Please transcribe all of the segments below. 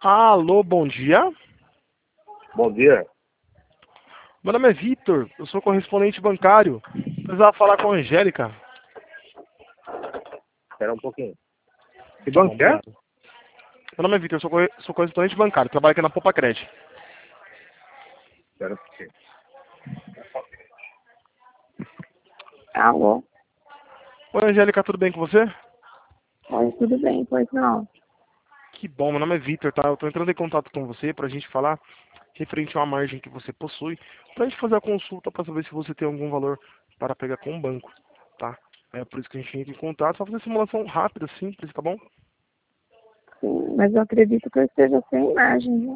Alô, bom dia. Bom dia. Meu nome é Vitor, eu sou correspondente bancário. Precisava falar com a Angélica. Espera um pouquinho. Que Tá bom, banco que é? obrigado. Meu nome é Vitor, sou correspondente bancário, trabalho aqui na Poupa Cred. Espera um pouquinho. Alô? Oi, Angélica, tudo bem com você? Oi, tudo bem? Pois não. Que bom, meu nome é Vitor, tá? Eu tô entrando em contato com você pra gente falar referente a uma margem que você possui, pra gente fazer a consulta pra saber se você tem algum valor para pegar com o banco, tá? É por isso que a gente entra em contato, só fazer simulação rápida, simples, tá bom? Sim, mas eu acredito que eu esteja sem imagem, viu?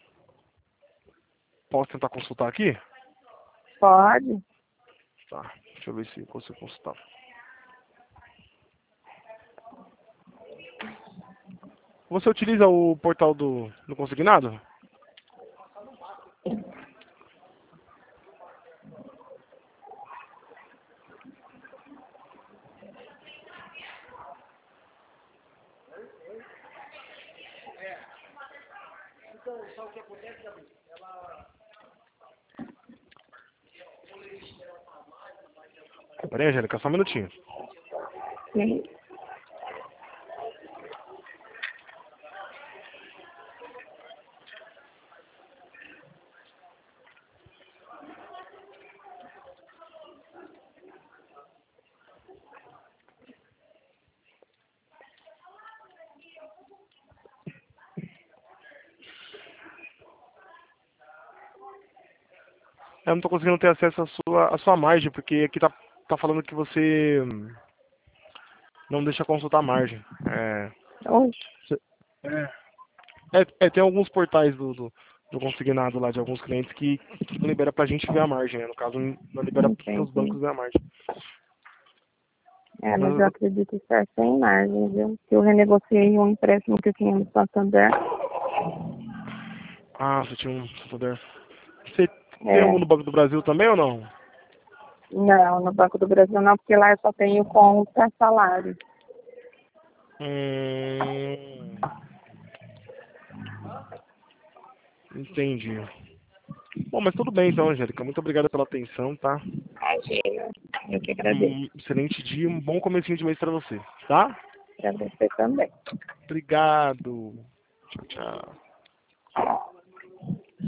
Posso tentar consultar aqui? Pode? Tá, deixa eu ver se eu consigo consultar. Você utiliza o portal do Consignado? Peraí, Angélica, só um minutinho. Sim. Eu não tô conseguindo ter acesso à sua margem, porque aqui tá falando que você não deixa consultar a margem. Oxe, Tem alguns portais do Consignado lá, de alguns clientes, que não libera pra gente ver a margem, né? No caso, não libera pros entendi. bancos ver a margem. É, Mas mas eu acredito estar sem imagem, viu? Que eu renegociei um empréstimo que eu tinha no Santander. você tinha um poder. Você tem algum É, no Banco do Brasil também ou não? não, no Banco do Brasil não, porque lá eu só tenho conta salário. Hum, entendi. Bom, mas tudo bem então, Angélica. Muito obrigado pela atenção, tá? Imagina, eu que agradeço. Um excelente dia, um bom comecinho de mês pra você, tá? Pra você também. Obrigado. Tchau, tchau.